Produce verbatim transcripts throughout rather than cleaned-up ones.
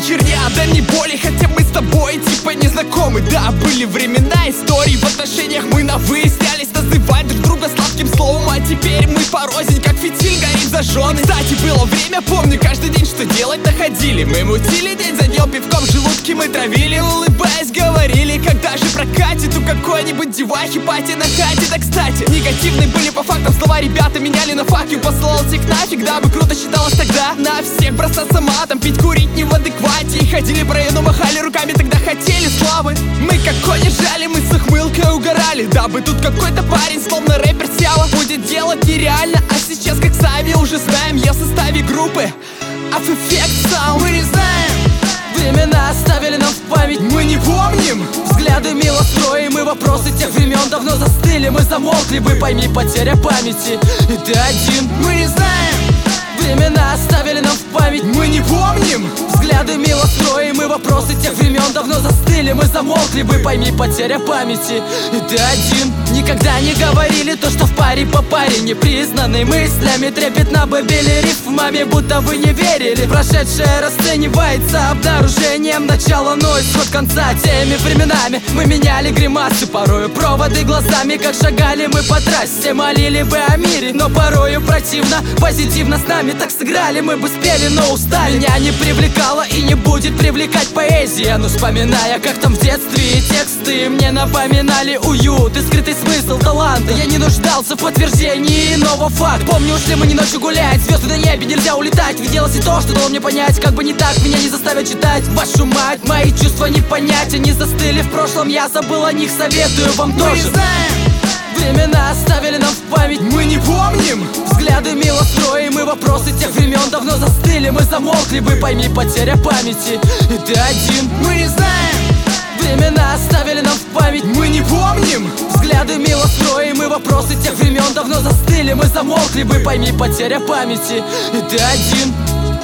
херня, да не более, хотя мы с тобой типа не знакомы. Да, были времена, истории в отношениях мы на выяснялись, называть друг друга сладким словом. А теперь мы порознь, как фитиль горит зажжённый. Кстати, было время, помню, каждый день что делать находили. Мы мутили день за днем, пивком желудки мы травили. Улыбаясь говорили, когда же прокатит у какой-нибудь девахи пати на хате. Да кстати, негативные были по фактам слова, ребята меняли на факю. Послал их нафиг, да бы круто считалось тогда на всех бросаться матом, пить, курить не в адеквате. И ходили по району, махали руками, тогда хотели славы. Мы как кони жали, мы с ухмылкой угорали. Дабы тут какой-то парень, словно рэпер Сява, будет делать нереально. А сейчас, как сами уже знаем, я в составе группы After Effects Sound. Мы не знаем, времена оставили нам в память, мы не помним. Взгляды мило строим, и вопросы тех времен давно застыли. Мы замолкли бы, пойми, потеря памяти. И ты один. Мы не знаем, времена оставили нам в память, мы не помним. Взгляды мило строим, и вопросы тех времен давно застыли. Мы замолкли бы, пойми, потеря памяти. И ты один. Никогда не говорили то, что в паре по паре непризнанный мыслями трепетно бы били рифмами, будто вы не верили. Прошедшее расценивается обнаружением начала, но исход конца. Теми временами мы меняли гримасы, порою проводы глазами, как шагали мы по трассе. Молили бы о мире, но порою противно. Позитивно с нами так сыграли, мы бы спели, но устали. Меня не привлекала и не будет привлекать поэзия, но вспоминая, как там в детстве и тексты мне напоминали уют и скрытый смысл таланта. Я не нуждался в подтверждении иного факта. Помню, ушли мы не ночью гулять, звезды на небе, нельзя улетать. Виделось и то, что дало мне понять, как бы не так меня не заставят читать. Вашу мать, мои чувства не понять, они застыли в прошлом, я забыл о них, советую вам тоже. Мы не знаем, времена оставили нам в память, мы не помним. Взгляды мило строим, и вопросы тех времен давно застыли. Мы замолкли бы, пойми, потеря памяти. И ты один. Мы не знаем, времена оставили нам в память, мы не помним. Взгляды мило строим, и вопросы тех времен давно застыли. Мы замолкли бы, пойми, потеря памяти. И ты один.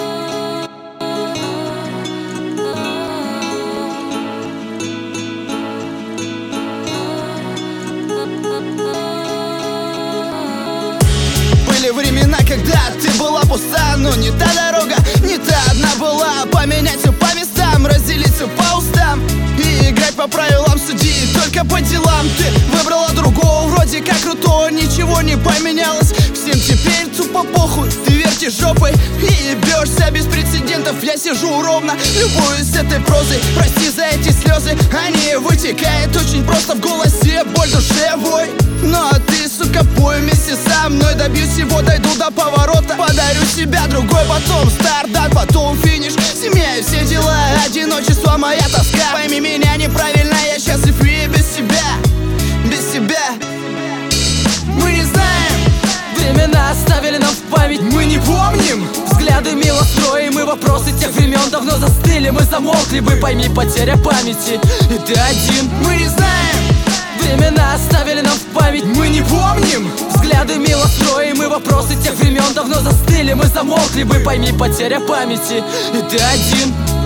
Были времена, когда ты была пуста, но не та дорога, не та одна была. Поменять все по местам, разделить все по устам и играть по правилам судьи, только по делам. Ты выбрала другого, вроде как крутого, ничего не поменялось. Всем теперь тупо похуй, ты вертишь жопой и бьешься без прецедентов. Я сижу ровно, любуюсь этой прозой. Прости за эти слезы, они вытекают очень просто в голосе, боль душевой. Ну а ты, сука, пой вместе со мной, добьюсь его, дойду до поворота. Подарю себя другой, потом старт, потом финиш. Семья и все дела, одиночество, моя тоска. Пойми меня неправильно, я счастлив и без себя, без себя. Мы не знаем, времена оставили нам в память, мы не помним. Взгляды мило строим, и вопросы тех времен давно застыли. Мы замолкли бы, пойми, потеря памяти. И ты один. Мы не знаем, времена оставили нам в память, мы не помним. Взгляды мило строим, и вопросы тех времен давно застыли. Мы замолкли бы, пойми, потеря памяти. И ты один.